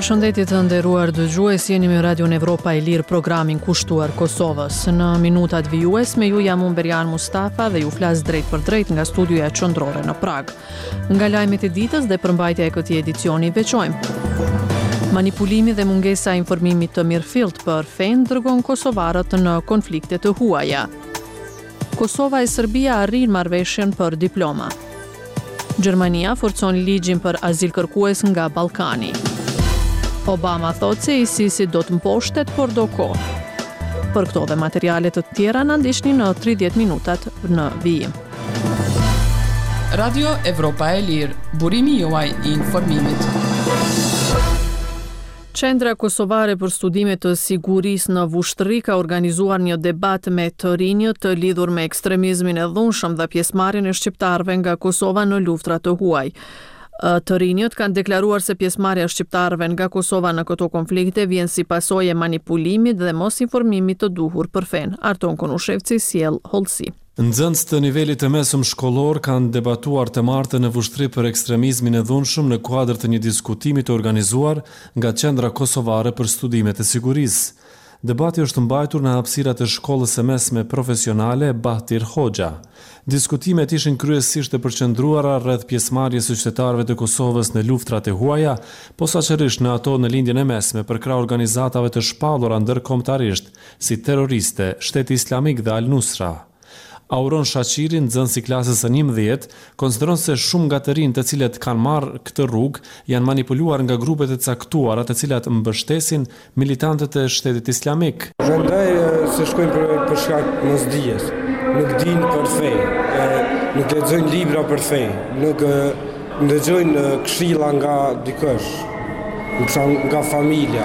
Përshëndetje të nderuar dëgjues, jeni me Radion Evropa e Lirë, programin kushtuar Kosovës. Në minutat vijues me ju jam Berian Mustafa dhe ju flas drejt për drejt nga studioja qendrore në Prag. Nga lajmet e ditës dhe përmbajtja e këtij edicioni veçojmë. Manipulimi dhe mungesa e informimit të mirëfillt për fen dërgon kosovarët në konflikte të huaja. Kosova e Serbia arrin marrëveshjen për diploma. Gjermania forcon ligjin për azil kërkues nga Ballkani. Obama thotë se ISIS do të mposhtet, por do kohë. Për këto dhe materiale të tjera na ndiqni në 30 minutat në vijim. Radio Evropa e Lirë, burimi juaj i informimit. Qendra Kosovare për Studime të Sigurisë në Vushtëri ka organizuar një debat me të rinjët të lidhur me ekstremizmin e dhunshëm dhe pjesëmarrjen e shqiptarëve nga Kosova në luftra të huaj. Të rinjët kanë deklaruar se pjesëmarrja e shqiptarëve nga Kosova në këto konflikte vjen si pasojë e manipulimit dhe mos informimit të duhur për fen. Arton Konushevci sjell hollësi. Nxënës të nivelit të mesëm shkollor kanë debatuar të martë në Vushtëri për ekstremizmin e dhunshëm në kuadër të një diskutimi të organizuar nga Qendra Kosovare për Studimet e Sigurisë. Debati është mbajtur në hapësirat e shkollës së mesme profesionale Bahtir Hoxha. Diskutimet ishin kryesisht të përqendruara rreth pjesëmarrjes së qytetarëve të Kosovës në luftrat e huaja, posaçërisht në ato në lindjen e mesme për krah organizatave të shpallura ndërkombëtarisht, si terroriste, Shteti Islamik dhe Al-Nusra. Auron Shaqiri, nxënës i klasës së 11, konsideron se shumë nga të rinjtë të cilët kanë marrë këtë rrugë janë manipuluar nga grupet e caktuara të cilat mbështesin militantët e Shtetit Islamik. Prandaj se shkojnë për shkak mosdijes, nuk dinë për fe, nuk lexojnë libra për fe, nuk ndëgjojnë këshilla nga dikush, nga familja,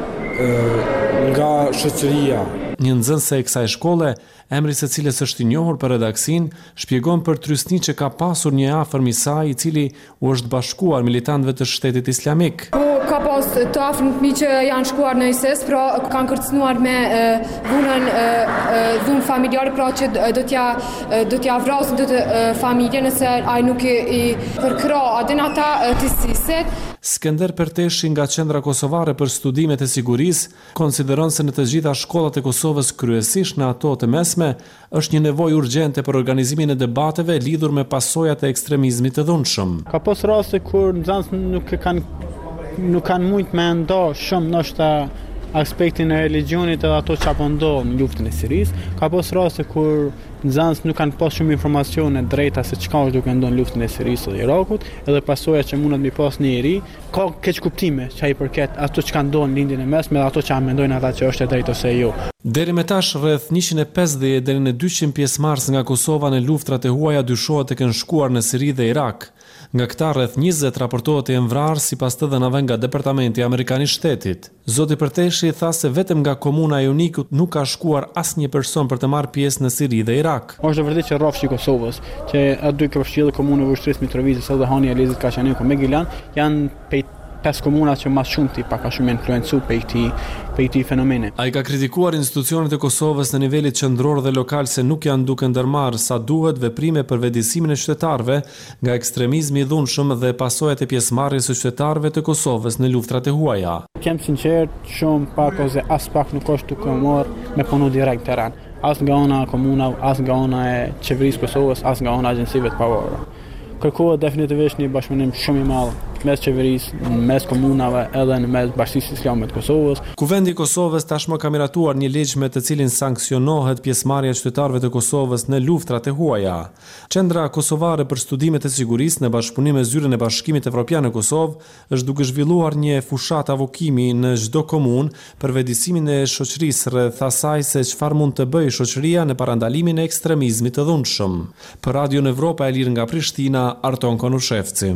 nga shoqëria. Një nxënëse e kësaj shkolle, emri së cilës është i njohur për redaksin, shpjegon për trysni që ka pasur një afërm i saj i cili u është bashkuar militantëve të Shtetit Islamik. Ka pas të afërmit që janë shkuar në ISIS, pra kanë kërcënuar me dhunë familjare, pra që do t'ja vrasin të familje nëse ai nuk i përkra adin ata të ISIS-it. Skender Perteshi nga Qendra Kosovare për Studimet e Sigurisë konsideron se në të gjitha shkollat e Kosovës, kryesisht në ato të mesme, është një nevojë urgjente për organizimin e debateve lidhur me pasojat e ekstremizmit të dhunshëm. Ka pas raste kur nxënës nuk kanë mujt me ndo shumë ndoshta aspektin e religionit edhe ato që apo ndodh në luftën e Sirisë. Ka pas raste kur nxënës nuk kanë pas shumë informacione drejta se çka është duke ndodhur në luftën e Sirisë dhe Irakut, edhe pasojat që mundet mi pas në iri, ka keq kuptime që ai përket ato që kanë ndodhur në lindjen e mesme dhe ato që mendojnë ata që është e drejtë ose jo. Deri me tash rreth 150 deri në 200 pjesëmarrës nga Kosova në luftrat e huaja dyshohet të kenë shkuar në Siri dhe Irak. Nga këta rreth 20 raportohet të jenë vrarë sipas të dhënave nga Departamenti Amerikan i Shtetit. Zoti Perteshi tha se vetëm nga komuna e Unikut nuk ka shkuar asnjë person për të marrë pjesë në Siri dhe Irak. Është vërtet që rrafshi i Kosovës, që aty ka përfshirë komunën e Vushtrisë, Mitrovicës, Sallahani, Elezit, Kaçaniku, Megilan, janë 5 komuna që më shumë pak a shumë influencu pe këtij fenomeni. Ai ka kritikuar institucionet e Kosovës në nivelit qendror dhe lokal se nuk janë duke ndërmarrë sa duhet veprime për vetëdijsimin e qytetarëve nga ekstremizmi i dhunshëm dhe pasojat e pjesëmarrjes së qytetarëve të Kosovës në luftrat e huaja. Kem sinqert, shumë pak ose as pak nuk është duke marrë me punu direkt terren. As nga ona komuna, as nga ona e qeverisë Kosovës, as nga ona agjencive të pavarura. Kërkohet definitivisht një bashkëpunim shumë i madh mes qeverisë, mes komunave edhe në mes Bashkisë Islame të Kosovës. Kuvendi i Kosovës tashmë ka miratuar një ligj me të cilin sanksionohet pjesëmarrja e qytetarëve të Kosovës në luftrat e huaja. Qendra Kosovare për Studimet e Sigurisë në bashkëpunim me Zyrën e Bashkimit Evropian në Kosovë është duke zhvilluar një fushat avokimi në çdo komunë për vetëdijsimin e shoqërisë rreth asaj se çfarë mund të bëjë shoqëria në parandalimin e ekstremizmit të dhunshëm. Për Radion Evropa e Lirë nga Prishtina, Arton Konushevci.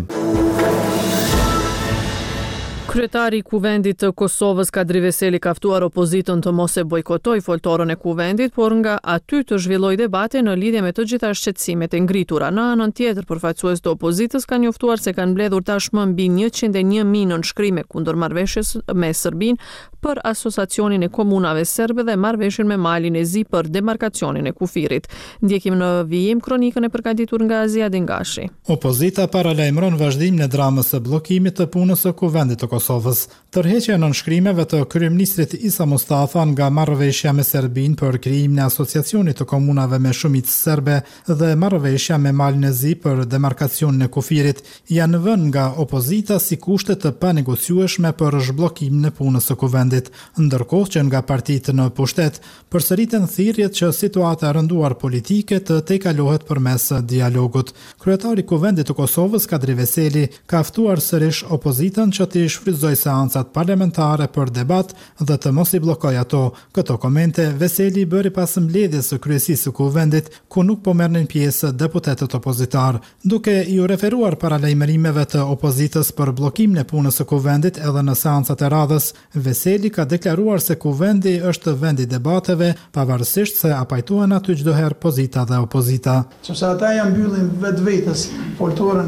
Kryetari i Kuvendit të Kosovës Kadri Veseli ka ftuar opozitën të mos e bojkotoj foltorën e Kuvendit, por nga aty të zhvilloj debate në lidhje me të gjitha shqetësimet e ngritura. Në anën tjetër, përfaqësues të opozitës kanë njoftuar se kanë mbledhur tashmë mbi 101.000 nënshkrime kundër marrëveshjes me Serbinë për asociacionin e komunave serbe dhe marrëveshjen me Malin e Zi për demarkacionin e kufirit. Ndjekim në vijim kronikën e përgatitur nga Azia Dengashi. Opozita paralajmëron vazhdimin e dramës së bllokimit të punës së Kuvendit të Kosovës. Tërheqja në nënshkrimeve të kryeministrit Isa Mustafa nga marrëveshja me Serbinë për krijimin e asociacionit të komunave me shumicë serbe dhe marrëveshja me Malin e Zi për demarkacionin e kufirit janë vënë nga opozita si kushte të panegociueshme për zhbllokimin e punës së kuvendit, ndërkohë që nga partitë në pushtet përsëriten thirrjet që situata e rënduar politike të tejkalohet përmes dialogut. Kryetari i Kuvendit të Kosovës, Kadri Veseli, ka ftuar sërish opozitën që të shfrytëzojë seancat parlamentare për debat dhe të mos i bllokojë ato. Këto komente Veseli bëri pas mbledhjes së kryesisë së Kuvendit, ku nuk po merrnin pjesë deputetët opozitar. Duke i referuar paralajmërimeve të opozitës për bllokimin e punës së Kuvendit edhe në seancat e radhës, Veseli ka deklaruar se Kuvendi është vend i debateve, pavarësisht se apajtohen aty çdo herë pozita dhe opozita. Sepse ata janë mbyllin vetvetes foltorën,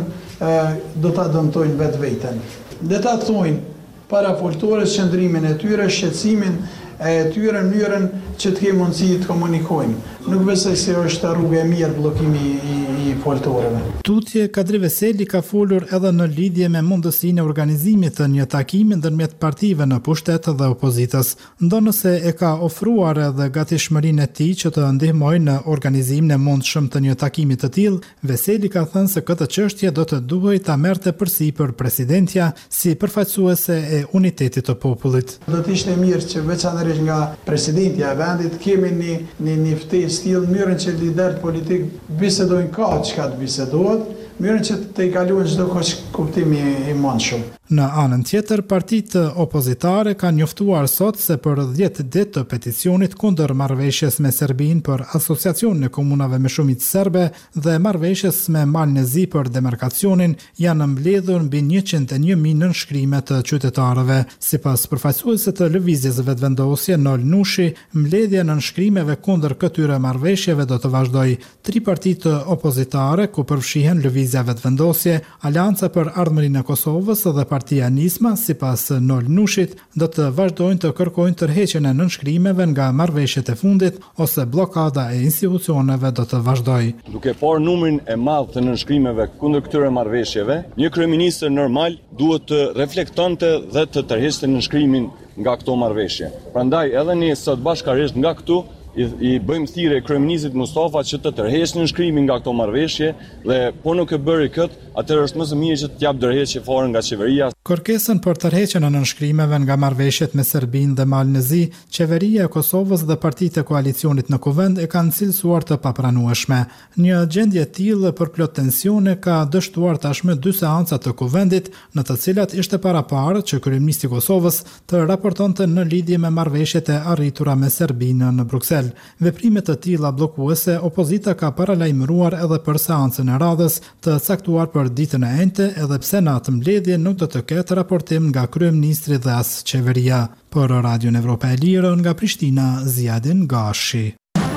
do ta dëmtojnë vetveten. Dhe ta thojnë para foltorës qëndrimin e tyre, shqetësimin e tyre, mënyrën që të kemi mundësi të komunikojmë. Nuk besoj se është rrugë e mirë bllokimi i foltorëve. Tutje Kadri Veseli ka folur edhe në lidhje me mundësinë e organizimit të një takimi ndërmjet partive në pushtet dhe opozitës, ndonëse e ka ofruar edhe gatishmërinë e tij që të ndihmojë në organizimin e mundshëm të një takimi të tillë. Veseli ka thënë se këtë çështje do të duhej ta merrte përsipër presidentja si përfaqësuese e unitetit të popullit. Do të ishte mirë që veçanërisht nga presidentja e vendit kemi një ftesë tillë, mënyrën që liderët politik bisedojnë ka çka të bisedohet, mënyrën që të kalojnë çdo kuptim i mundshëm. Në anën tjetër, partitë opozitare kanë njoftuar sot se për 10 ditë të peticionit kundër marrëveshjes me Serbinë për asociacionin e komunave me shumicë serbe dhe marrëveshjes me Malin e Zi për demarkacionin janë mbledhur mbi 101.000 nënshkrime të qytetarëve. Sipas përfaqësuesit të lëvizjes Vetëvendosje Nol Nushi, mbledhja nënshkrimeve kundër këtyre marrëveshjeve do të vazhdojë. 3 partitë opozitare, ku përfshihen Lëvizja Vetëvendosje, Aleanca për Ardhmërinë e Kosovës dhe Partia Nisma, sipas Nol Nushit, do të vazhdojnë të kërkojnë tërheqjen e nënshkrimeve nga marrëveshjet e fundit ose bllokada e institucioneve do të vazhdojë. Duke parë numrin e madh të nënshkrimeve kundër këtyre marrëveshjeve, një kryeminist normal duhet të reflektonte dhe të tërheqte nënshkrimin nga këto marrëveshje. Prandaj edhe ne sot bashkërisht nga këtu i bëjmë thirrje kryeministit Mustafa që të tërheqë nënshkrimin nga këto marrëveshje dhe po nuk e bëri kët, atëherë është më së miri që të jap ndërheqje fare nga qeveria. Kërkesën për tërheqjen e nënshkrimeve nga marrëveshjet me Serbinë dhe Malin e Zi, qeveria e Kosovës dhe partitë e koalicionit në Kuvend e kanë cilësuar të papranueshme. Një gjendje e tillë për plot tensione ka dështuar tashmë 2 seanca të Kuvendit, në të cilat ishte paraparë që kryeministi i Kosovës të raportonte në lidhje me marrëveshjet e arritura me Serbinë në Bruksel. Veprime të tilla bllokuese opozita ka paralajmëruar edhe për seancën e radhës të caktuar për ditën e enjte, edhe pse në atë mbledhje nuk do të ketë raportim nga kryeministri dhe as qeveria. Për Radio Evropa e Lirë nga Prishtina, Ziadin Gashi.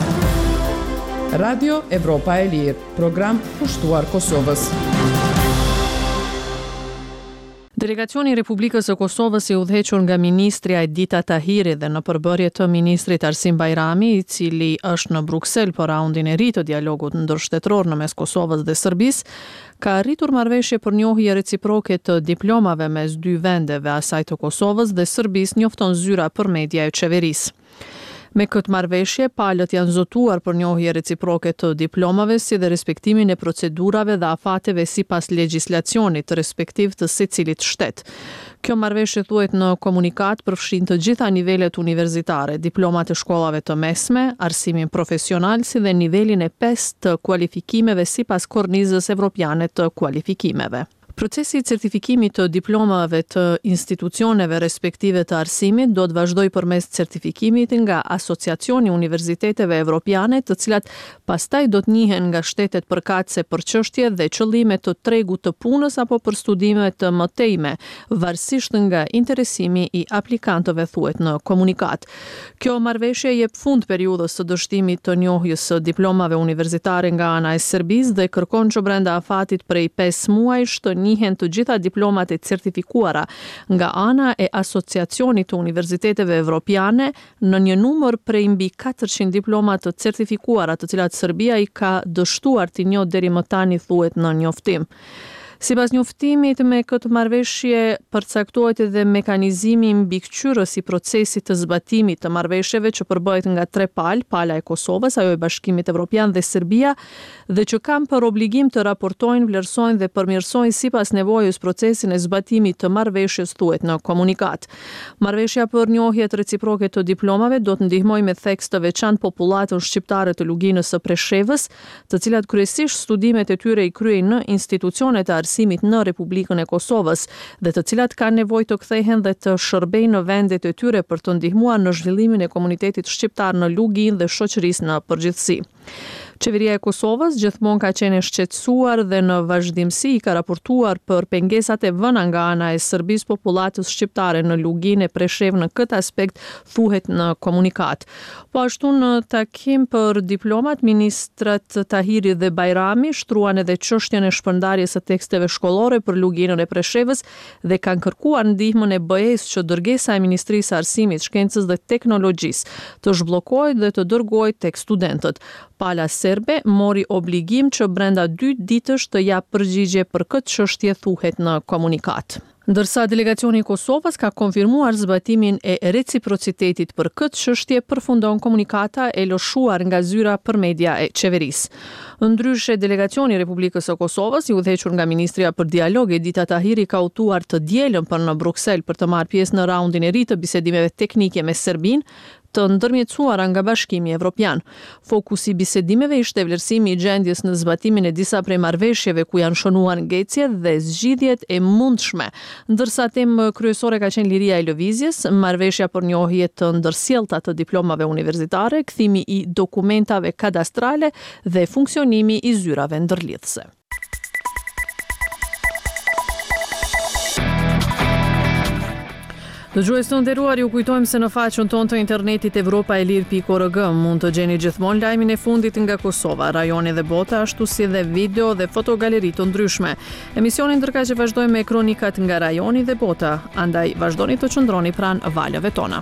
Radio Evropa e Lirë, program pushtuar Kosovës. Delegacioni i Republikës së Kosovës i udhëhequr nga ministri Ajdita Tahiri dhe në përbërje të ministrit Arsim Bajrami, i cili është në Bruksel për raundin e ri të dialogut ndërshtetëror në mes Kosovës dhe Serbisë, ka arritur marrëveshje për njohje reciproke të diplomave mes 2 vendeve, asaj të Kosovës dhe Serbisë, njofton zyra për media e qeverisë. Me këtë marrëveshje, palët janë zotuar për njohje reciproke të diplomave si dhe respektimin e procedurave dhe afateve sipas legjislacionit respektiv të secilit shtet. Kjo marrëveshje thuhet në komunikat përfshin të gjitha nivelet universitare, diplomat e shkollave të mesme, arsimin profesional si dhe nivelin e 5 të kualifikimeve sipas kornizës evropiane të kualifikimeve. Procesi i certifikimit të diplomave të institucioneve respektive të arsimit do të vazhdojë përmes certifikimit nga Asociacioni Universiteteve Evropiane, të cilat pastaj do të njihen nga shtetet përkatëse për çështje dhe qëllime të tregut të punës apo për studime të mëtejme, varësisht nga interesimi i aplikantëve, thuhet në komunikat. Kjo marrëveshje jep fund periudhës së dështimit të njohjes së diplomave universitare nga ana e Serbisë dhe kërkon që brenda afatit prej 5 muajsh të njihen të gjitha diplomat e certifikuara nga ana e Asociacionit të Universiteteve Evropiane në një numër prej mbi 400 diplomat të certifikuara, të cilat Serbia i ka dështuar të njohë deri më tani, thuhet në njoftim. Sipas njoftimit me këtë marrëveshje përcaktohet edhe mekanizmi mbikëqyrës i procesit të zbatimit të marrëveshjeve që përbëhet nga 3 palë, pala e Kosovës, ajo e Bashkimit Evropian dhe Serbia, dhe që kanë për obligim të raportojnë, vlerësojnë dhe përmirësojnë sipas nevojës procesin e zbatimit të marrëveshjes, thuhet në komunikat. Marrëveshja për njohjet reciproke të diplomave do të ndihmojë me theks të veçantë popullatën shqiptare të Luginës së Preshevës, të cilat kryesisht studimet e tyre i kryejnë në institucionet e arsimit në Republikën e Kosovës dhe të cilat kanë nevojë të kthehen dhe të shërbejnë në vendet e tyre për të ndihmuar në zhvillimin e komunitetit shqiptar në Luginë dhe shoqërisë në përgjithësi. Qeveria e Kosovës gjithmonë ka qenë e shqetësuar dhe në vazhdimsi ka raportuar për pengesat e vëna nga ana e Serbisë popullatës shqiptare në Luginë e Preshevë në këtë aspekt, thuhet në komunikat. Po ashtu në takim për diplomat, ministrat Tahiri dhe Bajrami shtruan edhe çështjen e shpërndarjes së teksteve shkollore për Luginën e Preshevës dhe kanë kërkuar ndihmën e BE-s që dërgesa e Ministrisë së Arsimit, Shkencës dhe Teknologjisë të zhbllokohet dhe të dërgohet tek studentët. Pala serbe mori obligim që brenda 2 ditësh të jap përgjigje për këtë çështje, thuhet në komunikat. Ndërsa delegacioni i Kosovës ka konfirmuar zbatimin e reciprocitetit për këtë çështje, përfundon komunikata e lëshuar nga zyra për media e qeverisë. Ndryshe, delegacioni i Republikës së Kosovës, i udhëhequr nga Ministria për Dialog, Edita Tahiri, ka udhëtuar të dielën për në Bruksel për të marrë pjesë në raundin e ri të bisedimeve teknike me Serbinë, të ndërmjetësuara nga Bashkimi Evropian. Fokusi i bisedimeve ishte vlerësimi i gjendjes në zbatimin e disa prej marrëveshjeve ku janë shënuar ngecjet dhe zgjidhjet e mundshme. Ndërsa temë kryesore ka qenë liria e lëvizjes, marrëveshja për njohje të ndërsjellta të diplomave universitare, kthimi i dokumentave kadastrale dhe funksionimi i zyrave ndërlidhëse. Dëgjues të nderuar, ju kujtojmë se në faqen tonë të internetit evropaelir.org mund të gjeni gjithmonë lajmin e fundit nga Kosova, rajoni dhe bota, ashtu si dhe video dhe fotogaleri të ndryshme. Emisionin ndërkaq vazhdojmë me kronikat nga rajoni dhe bota, andaj vazhdoni të qëndroni pranë valëve tona.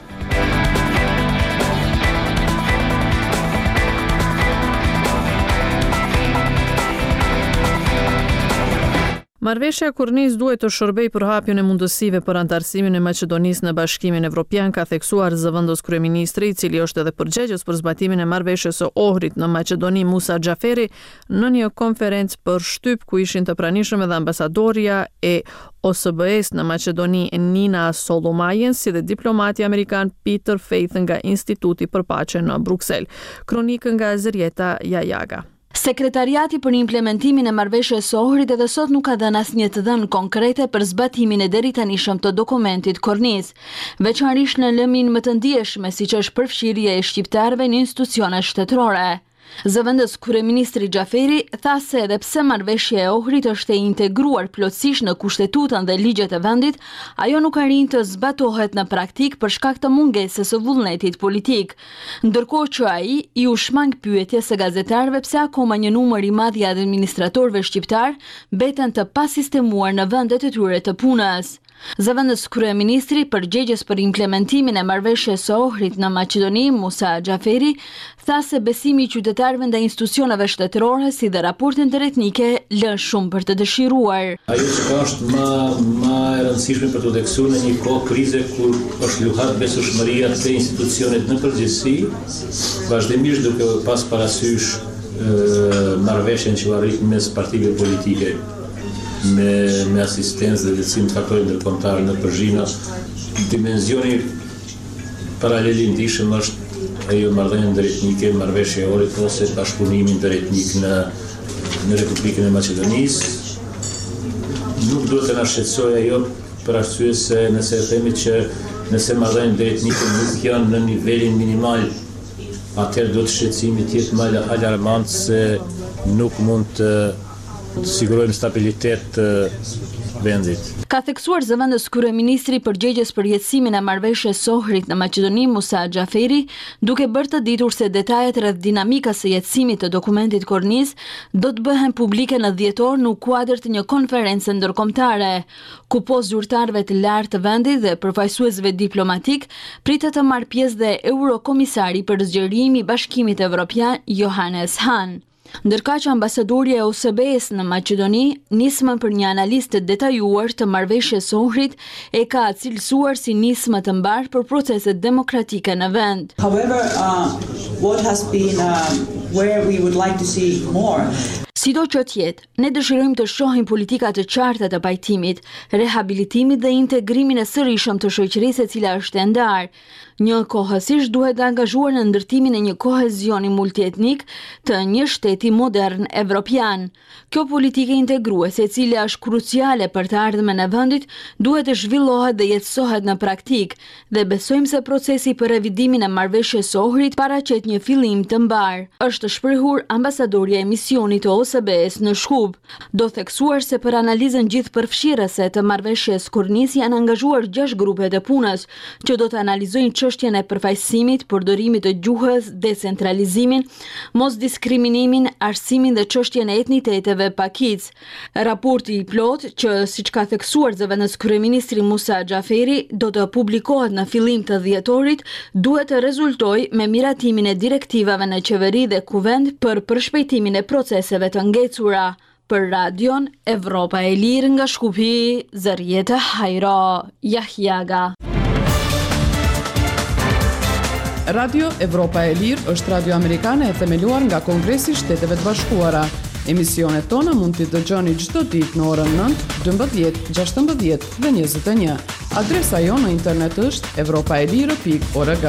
Marrëveshja Kurnis duhet të shërbejë për hapjen e mundësive për antarësimin e Maqedonisë në Bashkimin Evropian, ka theksuar zëvendës kryeministri, i cili është edhe përgjegjës për zbatimin e marrëveshjes së Ohrit në Maqedoni, Musa Xhaferi, në një konferencë për shtyp ku ishin të pranishëm edhe ambasadoria e OSBE-s në Maqedoni, Nina Solomajen, si dhe diplomati amerikan Peter Faith nga Instituti për Paqe në Bruksel. Kronikë nga Zerieta Jajaga. Sekretariati për implementimin e marrëveshjes së Ohrit edhe sot nuk ka dhënë asnjë të dhënë konkrete për zbatimin e deritanishëm të dokumentit Kornis, veçanërisht në lëmin më të ndjeshme siç është përfshirja e shqiptarëve në institucione shtetërore. Zëvendës kryeministri Xhaferi tha se edhe pse marrëveshja e Ohrit është e integruar plotësisht në kushtetutën dhe ligjet e vendit, ajo nuk arrin të zbatohet në praktik për shkak të mungesës së vullnetit politik. Ndërkohë që ai i u shmang pyetjes së gazetarëve pse akoma një numër i madh i administratorëve shqiptar mbeten të pasistemuar në vendet e tyre të punës. Zëvendës kryeministri përgjegjës për implementimin e marrëveshjes së Ohrit në Maqedoni, Musa Xhaferi, tha se besimi i qytetarëve ndaj institucioneve shtetërore si dhe raportet ndërretnike lën shumë për të dëshiruar. Ajo që është më e rëndësishme për të theksuar në një kohë krize ku është luhat besueshmëria te institucionet në përgjithësi, vazhdimisht duke pas parasysh marrëveshjen që u arrit mes partive politike me asistencë dhe lehtësim të faktorëve ndërkombëtar në Përzhina. Dimensioni paralel ndihshëm është ajo marrëdhënie ndëretnike, marrëveshja e Ohrit ose bashkëpunimi ndëretnik në Republikën e Maqedonisë. Nuk duhet të na shqetësojë ajo për arsye se nëse themi që nëse marrëdhëniet ndëretnike nuk janë në nivelin minimal, atëherë do të shqetësimi të jetë më alarmant se nuk mund të sigurojmë stabilitet vendit. Ka theksuar zëvendës kryeministri përgjegjës për jetësimin e marrëveshjes së Ohrit në Maqedoni, Musa Xhaferi, duke bërë të ditur se detajet rreth dinamikës së jetësimit të dokumentit Kornis do të bëhen publike në dhjetor në kuadër të një konferencë ndërkombëtare, ku poshtë zyrtarëve të lartë të vendit dhe përfaqësuesve diplomatik pritet të marrë pjesë dhe eurokomisari për zgjerim i Bashkimit Evropian, Johannes Hahn. Ndërka që ambasadori e OSBE-s në Maqedoni, nismën për një analizë të detajuar të marrëveshjes së Ohrit e ka cilësuar si nismë të mbarë për proceset demokratike në vend. However, what has been where we would like to see more. Sido që tjetë, ne dëshirojmë të shohim politika të qarta të pajtimit, rehabilitimit dhe integrimin e sërishëm të shoqërisë e cila është e ndarë. Njëkohësisht duhet të angazhuar në ndërtimin e një kohezioni multietnik të një shteti modern evropian. Kjo politikë integruese, e cila është kruciale për të ardhmen e vendit, duhet të zhvillohet dhe jetësohet në praktik, dhe besojmë se procesi për revidimin e marrëveshjes së Ohrit paraqet një fillim të mbar. Është shprehur ambasadorja e misionit të OSBE-s në Shkup. Do theksuar se për analizën gjithëpërfshirëse të marrëveshjes Kornis janë angazhuar 6 grupe të punës, që do të analizojnë çështjen e përfaqësimit, përdorimit të gjuhës, decentralizimin, mos diskriminimin, arsimin dhe çështjen e etniteteve pakic. Raporti i plot, që siç ka theksuar zëvendës kryeministri Musa Xhaferi, do të publikohet në fillim të dhjetorit, duhet të rezultojë me miratimin e direktivave në qeveri dhe kuvend për përshpejtimin e proceseve të ngecura. Për Radion Evropa e Lirë nga Shkupi, Zërjeta Hajro, Jahjaga. Radio Evropa e Lirë është radio amerikane e themeluar nga Kongresi i Shteteve të Bashkuara. Emisionet tona mund t'i dëgjoni çdo ditë në orën 9, 12, 16 dhe 21. Adresa jonë në internet është europaelire.org.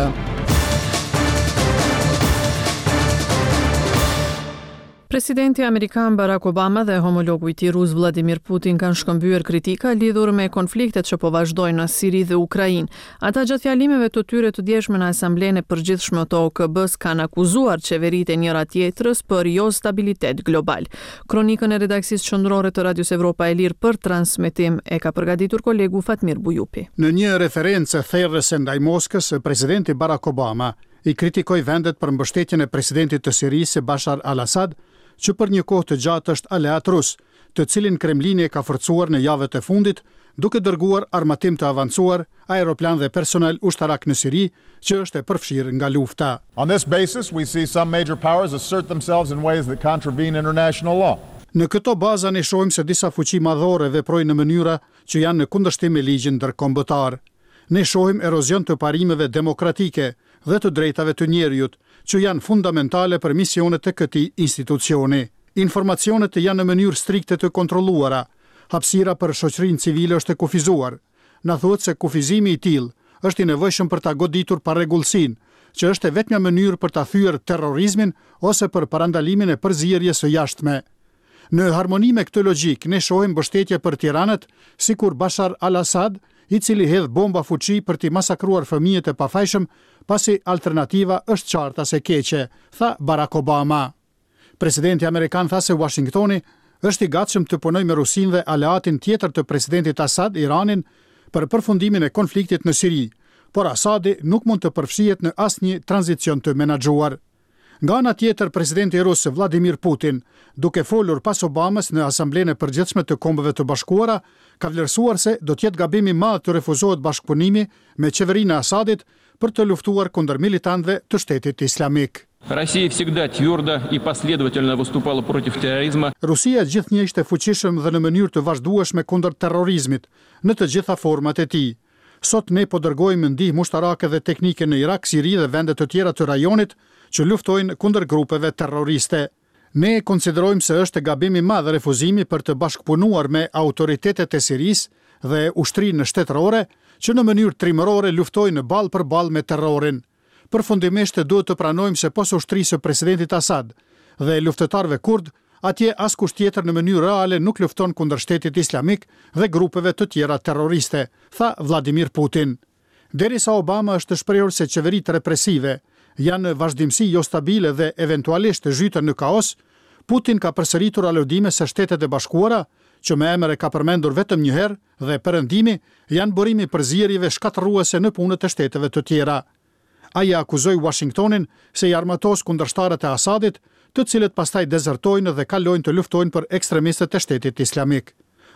Presidenti Amerikan Barack Obama dhe homologu i tij rus Vladimir Putin kanë shkëmbyer kritika lidhur me konfliktet që po vazhdojnë në Siri dhe Ukrainë. Ata gjatë fjalimeve të tyre të djeshme në Asamblenë e Përgjithshme të OKB-s kanë akuzuar qeveritë e njëra tjetrës për jo stabilitet global. Kronikën e redaksisë qendrore të Radios Evropa e Lirë për transmetim e ka përgatitur kolegu Fatmir Bujupi. Në një referencë therrëse ndaj Moskës, presidenti Barack Obama i kritikoi vendet për mbështetjen e presidentit të Sirisë Bashar al-Assad, që për një kohë të gjatë është aleat rus, të cilin Kremlini e ka forcuar në javët e fundit, duke dërguar armatim të avancuar, aeroplan dhe personel ushtarak në Siri, që është e përfshirë nga lufta. On this basis, we see some major powers assert themselves in ways that contravene international law. Në këto baza ne shohim se disa fuqi madhore veprojnë në mënyra që janë në kundërshtim me ligjin ndërkombëtar. Ne shohim erozion të parimeve demokratike dhe të drejtave të njerëzit, që janë fundamentale për misionet e këtij institucioni. Informacionet janë në mënyrë strikte të kontrolluara. Hapësira për shoqërinë civile është e kufizuar. Na thuhet se kufizimi i tillë është i nevojshëm për ta goditur parregullsinë, që është e vetmja mënyrë për ta thyer terrorizmin ose për parandalimin e përzierjes së jashtme. Në harmoni me këtë logjik, ne shohim mbështetje për tiranët, sikur Bashar al-Assad, i cili hedh bomba fuqi për t'i masakruar fëmijët e pafajshëm, pasi alternativa është qarta se keqe, tha Barack Obama. Presidenti Amerikan tha se Washingtoni është i gatshëm të punojë me Rusinë dhe aleatin tjetër të presidentit Assad, Iranin, për përfundimin e konfliktit në Siri, por Assadi nuk mund të përfshihet në asnjë tranzicion të menaxhuar. Nga ana tjetër, presidenti rus Vladimir Putin, duke folur pas Obamas në Asamblenë e Përgjithshme të Kombeve të Bashkuara, ka vlerësuar se do të jetë gabim i madh të refuzohet bashkëpunimi me qeverinë e Assadit për të luftuar kundër militantëve të Shtetit Islamik. Россия всегда твердо и последовательно выступала против терроризма. Rusia gjithnjë ishte fuqishëm dhe në mënyrë të vazhdueshme kundër terrorizmit në të gjitha format e tij. Sot ne po dërgojmë ndihmë ushtarake dhe teknike në Irak, Siri dhe vende të tjera të rajonit që luftojnë kundër grupeve terroriste. Ne konsiderojmë se është gabim i madh refuzimi për të bashkëpunuar me autoritetet e Sirisë dhe ushtrinë shtetërore që në mënyrë trimërore luftojnë ballë për ballë me terrorin. Përfundimisht duhet të pranojmë se pos ushtrisë së presidentit Assad dhe luftëtarëve kurd, atje askush tjetër në mënyrë reale nuk lufton kundër Shtetit Islamik dhe grupeve të tjera terroriste, tha Vladimir Putin. Derisa Obama është shprehur se qeveritë represive janë në vazhdimsi jo stabile dhe eventualisht zhytën në kaos, Putin ka përsëritur aludime se Shtetet e Bashkuara, që me emër e ka përmendur vetëm një herë, dhe perëndimi janë burimi përzierjeve shkatërruese në punët e shteteve të tjera. Ai akuzoi Washingtonin se i armatos kundërshtarët e Assadit, të cilët pastaj dezertojnë dhe kalojnë të luftojnë për ekstremistët e Shtetit Islamik.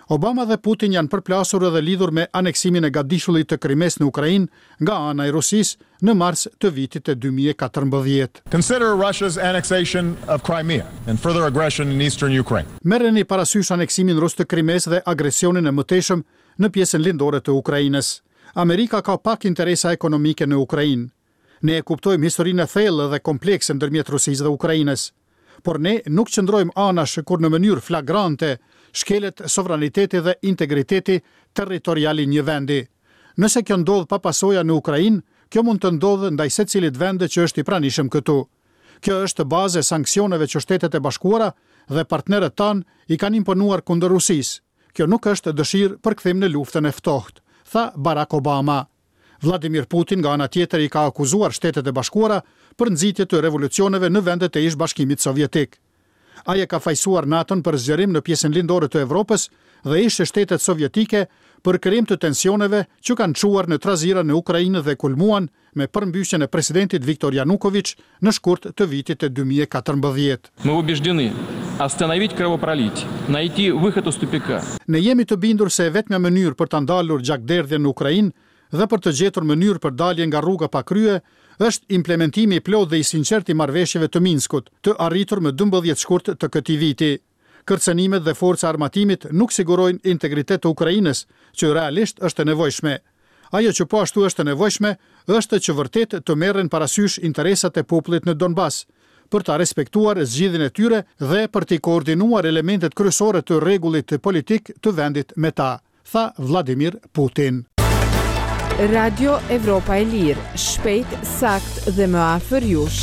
Obama dhe Putin janë përplasur edhe lidhur me aneksimin e gatishullit të Krimes në Ukrainë nga ana e Rusisë në mars të vitit e 2014. Consider Russia's annexation of Crimea and further aggression in eastern Ukraine. Merreni parasysh aneksimin rus të Krimes dhe agresionin e mëtejshëm në pjesën lindore të Ukrainës. Amerika ka pak interesa ekonomike në Ukrainë. Ne e kuptojmë historinë e thellë dhe komplekse ndërmjet Rusisë dhe Ukrainës, por ne nuk qëndrojmë anash kur në mënyrë flagrante shkelet sovraniteti dhe integriteti territorial i një vendi. Nëse kjo ndodh pa pasoja në Ukrainë, kjo mund të ndodhë ndaj secilit vende që është i pranishëm këtu. Kjo është bazë e sanksioneve që Shtetet e Bashkuara dhe partnerët tanë i kanë imponuar kundër Rusisë. Kjo nuk është dëshirë për kthim në luftën e ftohtë, tha Barack Obama. Vladimir Putin nga ana tjetër i ka akuzuar Shtetet e Bashkuara për nxitje të revolucioneve në vendet e ish-bashkimit sovjetik. Ai ka fajsuar NATO-n për zgjerim në pjesën lindore të Evropës dhe ishte shtetet sovjetike për krijim të tensioneve që kanë çuar në trazira në Ukrainë dhe kulmuan me përmbyshjen e presidentit Viktor Yanukovych në shkurt të vitit e 2014. Мы убеждены остановить кровопролитие, найти выход из тупика. Ne jemi të bindur se vetmja mënyrë për ta ndalur gjakderdhjen në Ukrainë dhe për të gjetur mënyrë për dalje nga rruga pa krye është implementimi i plotë dhe i sinqert i marrëveshjeve të Minskut, të arritur më 12 shkurt të këtij viti. Kërcënimet dhe forca armatimit nuk sigurojnë integritet të Ukrainës, që realisht është e nevojshme. Ajo që po ashtu është e nevojshme është që vërtet të merren parasysh interesat e popullit në Donbas, për ta respektuar zgjidhjen e tyre dhe për të koordinuar elementet kryesore të rregullit politik të vendit me ta, tha Vladimir Putin. Radio Evropa e Lirë, shpejt, sakt dhe më afër jush.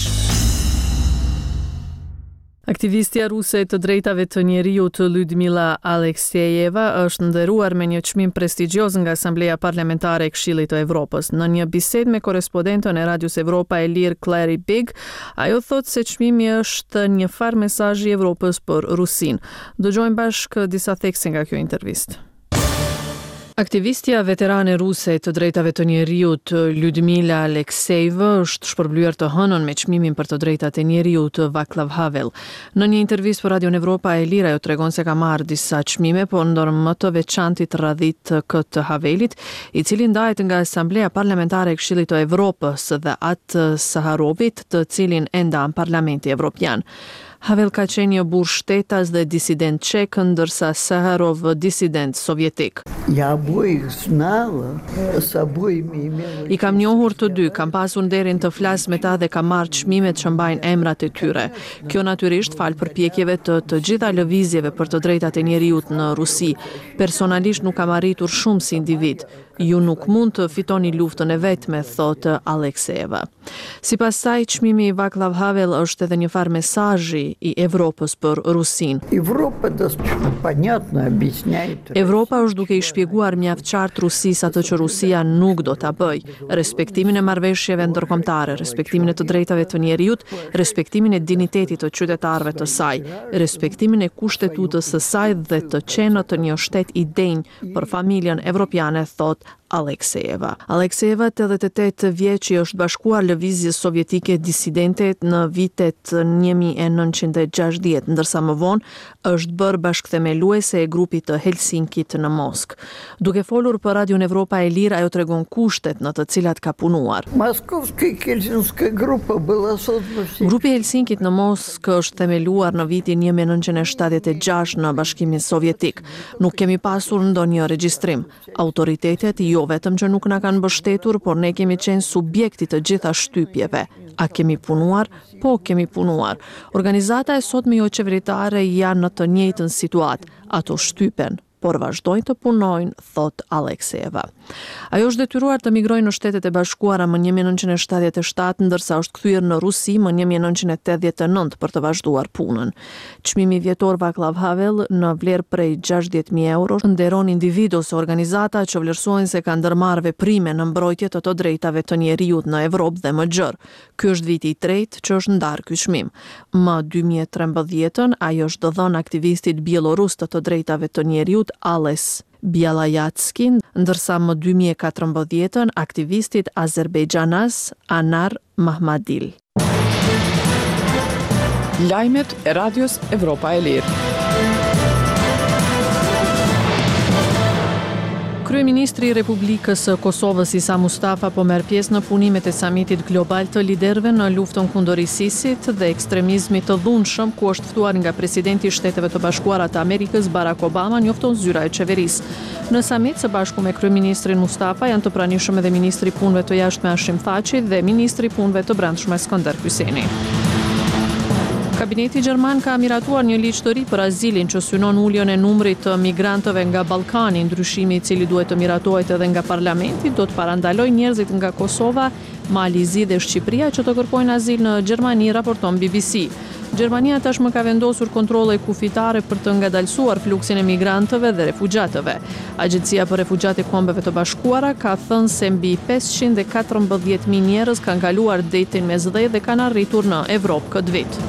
Aktivistja ruse të drejtave të njerëzit Lyudmila Aleksejeva është nderuar me një çmim prestigjioz nga Asambleja Parlamentare e Këshillit të Evropës. Në një bisedë me korrespondentën e Radios Evropa e Lirë Clary Big, ajo thotë se çmimi është një farë mesazhi i Evropës për Rusinë. Dëgjojmë bashkë disa thekse nga kjo intervistë. Aktivistja veterane ruse të drejtave të njerëzit Lyudmila Aleksejeva është shpërblyer të hënën me çmimin për të drejtat e njerëzit Václav Havel. Në një intervistë për Radio Evropa e Lirë ajo tregon se ka marrë disa çmime, por ndër më të veçantit radhit këtë Havelit, i cili ndahet nga Asambleja Parlamentare e Këshillit të Evropës dhe atë Saharovit, të cilin e ndan Parlamenti Evropian. Havel ka qenë një burr shtetas dhe disident çek, ndërsa Saharov disident sovjetik. I kam njohur të dy, kam pasur nderin të flas me ta dhe kam marrë çmimet që mbajnë emrat e tyre. Kjo natyrisht fal përpjekjeve të gjitha lëvizjeve për të drejtat e njerëzit në Rusi. Personalisht nuk kam arritur shumë si individ. Ju nuk mund të fitoni luftën e vetme, thotë Aleksejeva. Sipas saj, çmimi i Václav Havel është edhe një farë mesazhi i Evropës për Rusinë. Evropa është duke i shpjeguar mjaft qartë Rusisë atë që Rusia nuk do ta bëjë: respektimin e marrëveshjeve ndërkombëtare, respektimin e të drejtave të njerëzit, respektimin e dinjitetit të qytetarëve të saj, respektimin e kushtetutës së saj dhe të qenë të një shtet i denjë për familjen evropiane, thotë Aleksejeva. Aleksejeva, 88 vjeç, është bashkuar lëvizjes sovjetike disidente në vitet 1960, ndërsa më vonë është bërë bashkëthemeluese e grupit të Helsinkit në Moskë. Duke folur për Radio Evropa e Lirë, ajo tregon kushtet në të cilat ka punuar. Grupi Helsinkit në Moskë është themeluar në vitin 1976 në Bashkimin Sovjetik. Nuk kemi pasur ndonjë regjistrim. Autoritetet jo vetëm që nuk na kanë mbështetur, por ne kemi qenë subjekti të gjitha shtypjeve. A kemi punuar? Po, kemi punuar. Organizata e sotme jo qeveritare janë në të njëjtën situatë. Ato shtypen, por vazhdojnë të punojnë, thot Aleksejeva. Ajo është detyruar të migrojë në Shtetet e Bashkuara më 1977, ndërsa është kthyer në Rusi më 1989 për të vazhduar punën. Çmimi vjetor Václav Havel në vlerë prej 60.000 euro nderon individ ose organizata që vlerësojnë se kanë ndërmarrë veprime në mbrojtje të drejtave të njerëzit në Evropë dhe më gjerë. Ky është viti i tretë që është ndarë ky çmim. Më 2013 ajo është dhënë aktivistit bielorus të drejtave të njerëzit Ales Bialayatskin, ndërsa më 2014 aktivistit azerbejdxanas Anar Mahmadil. Lajmet e Radios Evropa e Lirë. Kryeministri i Republikës së Kosovës Isa Mustafa po merr pjesë në punimet e samitit global të liderëve në luftën kundër ISIS-it dhe ekstremizmit të dhunshëm, ku është ftuar nga presidenti i Shteteve të Bashkuara të Amerikës Barack Obama, njofton zyra e qeverisë. Në samit së bashku me kryeministrin Mustafa janë të pranishëm edhe ministri i punëve të jashtme Hashim Thaçi dhe ministri i punëve të brendshme Skënder Hysseni. Kabineti gjerman ka miratuar një ligj të ri për azilin që synon uljen e numrit të migrantëve nga Ballkani. Ndryshimi i cili duhet të miratohet edhe nga parlamenti do të parandalojë njerëzit nga Kosova, Mali, Zi dhe Shqipëria që të kërkojnë azil në Gjermani, raporton BBC. Gjermania tashmë ka vendosur kontrolle kufitare për të ngadalësuar fluksin e migrantëve dhe refugjatëve. Agjencia për Refugjat e Kombeve të Bashkuara ka thënë se mbi 514.000 njerëz kanë kaluar detin me zë dhe kanë arritur në Evropë këtë vit.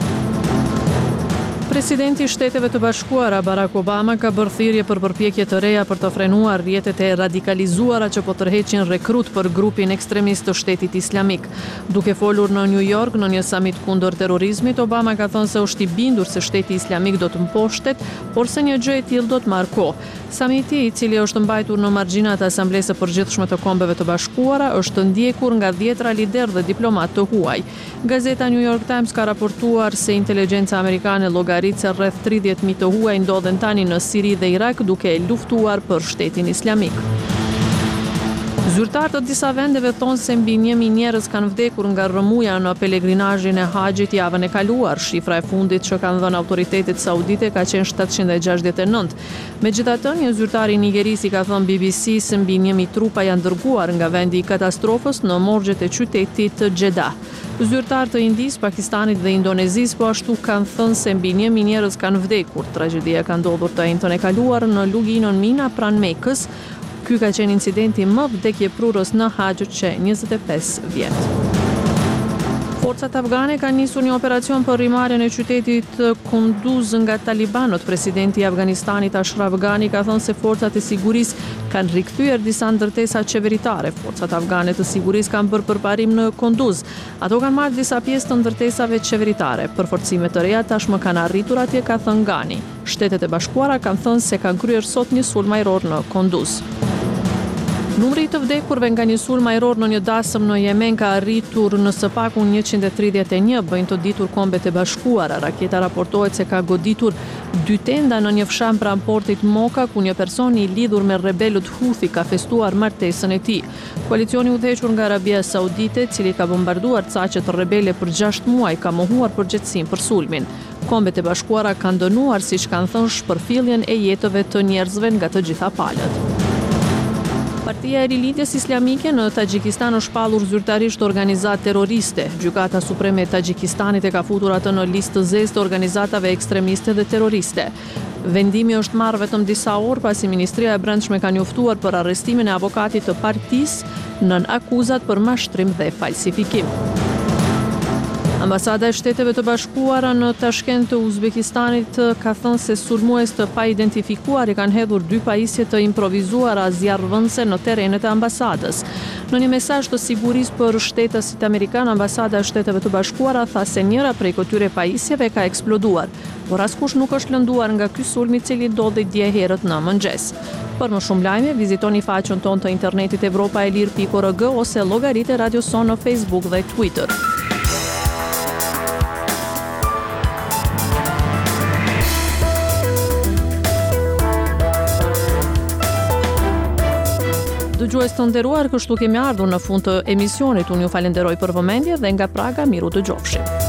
Presidenti i Shteteve të Bashkuara Barack Obama ka bërë thirrje për përpjekje të reja për të frenuar rrjetet e radikalizuara që po tërheqin rekrut për grupin ekstremist të Shtetit Islamik. Duke folur në New York në një samit kundër terrorizmit, Obama ka thënë se është i bindur se Shteti Islamik do të mposhtet, por se një gjë e tillë do të marrë kohë. Samiti, i cili është mbajtur në margjinat e Asamblesë së Përgjithshme të Kombeve të Bashkuara, është ndjekur nga 10 lider dhe diplomat të huaj. Gazeta New York Times ka raportuar se inteligjenca amerikane llogarit se rreth 30.000 të huaj ndodhen tani në Siri dhe Irak duke luftuar për Shtetin Islamik. Zyrtarët të disa vendeve thonë se mbi 1.000 njerëz kanë vdekur nga rrëmuja në pelegrinazhin e Haxhit javën e kaluar. Shifra e fundit që kanë dhënë autoritetet saudite ka qenë 769. Megjithatë, një zyrtar i Nigerisë ka thënë BBC se mbi 1.000 trupa janë dërguar nga vendi i katastrofës në morgjet e qytetit Jeddah. Zyrtarë të Indisë, Pakistanit dhe Indonezisë po ashtu kanë thënë se mbi 1.000 njerëz kanë vdekur. Tragjedia ka ndodhur të njëjtën e kaluar në luginën Mina pranë Mekës. Ky ka qenë incidenti më vdekjeprurës në Haxh që 25 vjet. Forcat afgane kanë nisur një operacion për rrimarrjen e qytetit Kunduz nga talibanët. Presidenti i Afganistanit Ashraf Ghani ka thënë se forcat e sigurisë kanë rikthyer disa ndërtesa qeveritare. Forcat afgane të sigurisë kanë bërë përparim në Kunduz. Ato kanë marrë disa pjesë të ndërtesave qeveritare. Përforcime të reja tashmë kanë arritur atje, ka thënë Ghani. Shtetet e Bashkuara kanë thënë se kanë kryer sot një sulm ajror në Kunduz. Numri i të vdekurve nga një sulm ajror në një dasëm në Yemen ka arritur në së paku 131, bëjnë të ditur Kombet e Bashkuara. Raketa raportohet se ka goditur 2 tenda në një fsham pranë portit Moka, ku një person i lidhur me rebelët Houthi ka festuar martesën e tij. Koalicioni udhëhequr nga Arabia Saudite, cili ka bombarduar caqet rebele për 6 muaj, ka mohuar përgjegjësinë për sulmin. Kombet e Bashkuara kanë dënuar, siç kanë thënë, shpërfilljen e jetëve të njerëzve nga të gjitha palët. Partia e Rilindjes Islamike në Tagjikistan është shpallur zyrtarisht organizatë terroriste. Gjykata Supreme e Tagjikistanit e ka futur atë në listë të zezë të organizatave ekstremiste dhe terroriste. Vendimi është marrë vetëm disa orë pasi Ministria e Brendshme ka njoftuar për arrestimin e avokatit të partisë nën akuzat për mashtrim dhe falsifikim. Ambasada e Shteteve të Bashkuara në Tashkent të Uzbekistanit ka thënë se sulmues të paidentifikuar i kanë hedhur 2 pajisje të improvizuara zjarrvënëse në terrenet e ambasadës. Në një mesazh të sigurisë për shtetësit amerikan, Ambasada e Shteteve të Bashkuara tha se njëra prej këtyre pajisjeve ka eksploduar, por askush nuk është lënduar nga ky sulm i cili ndodhi dje herët në mëngjes. Për më shumë lajme, vizitoni faqen tonë të internetit evropaelir.org ose llogaritë e Radio Son në Facebook dhe Twitter. Dëgjues të nderuar, kështu kemi ardhur në fund të emisionit. Unë ju falenderoj për vëmendje dhe nga Praga miru dëgjofshim.